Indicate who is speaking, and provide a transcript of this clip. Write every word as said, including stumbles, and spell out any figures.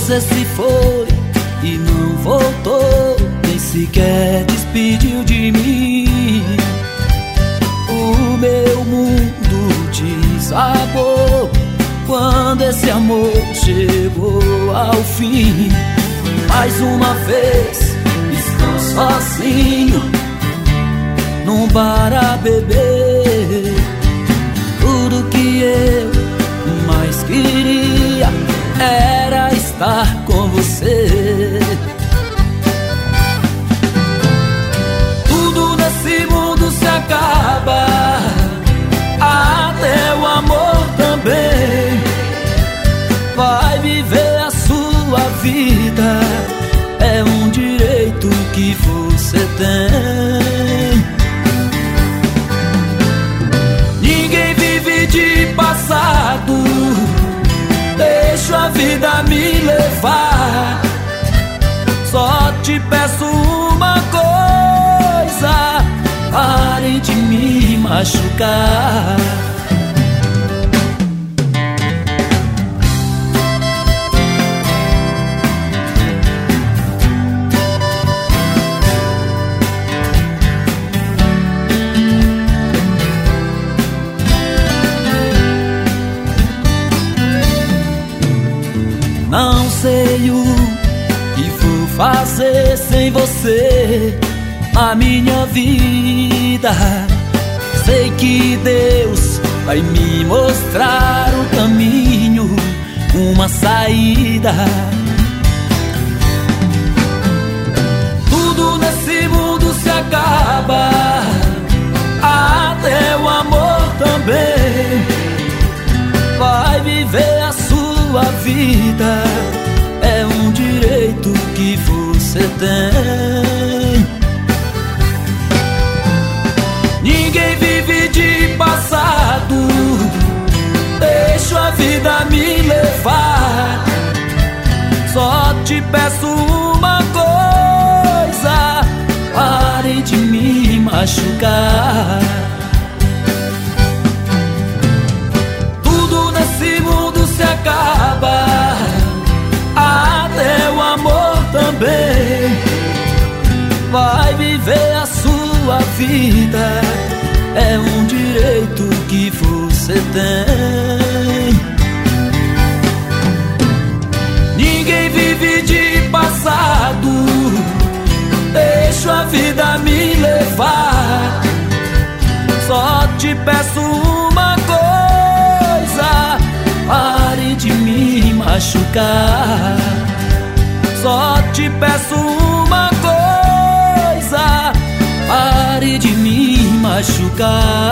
Speaker 1: Você se foi e não voltou, nem sequer despediu de mim. O meu mundo desabou quando esse amor chegou ao fim. Mais uma vez estou sozinho num bar a beber. Tudo que eu mais queria era estar com você. Tudo nesse mundo se acaba, até o amor também. Vai viver a sua vida, é um direito que você tem. Ninguém vive de passado, deixa a vida me levar. Só te peço uma coisa, pare de me machucar. Não sei o que vou fazer sem você, a minha vida. Sei que Deus vai me mostrar o caminho, uma saída. Tudo nesse mundo se acaba, até o amor também. Vai viver a sua vida, é um direito que você tem. Ninguém vive de passado, deixa a vida me levar. Só te peço uma coisa, pare de me machucar. Tudo nesse mundo se acaba, até o amor também. Vai viver a sua vida, é um direito que você tem. Ninguém vive de passado, deixa a vida me levar. Só te peço uma coisa, pare de me machucar. Só te peço uma coisa, pare de me machucar.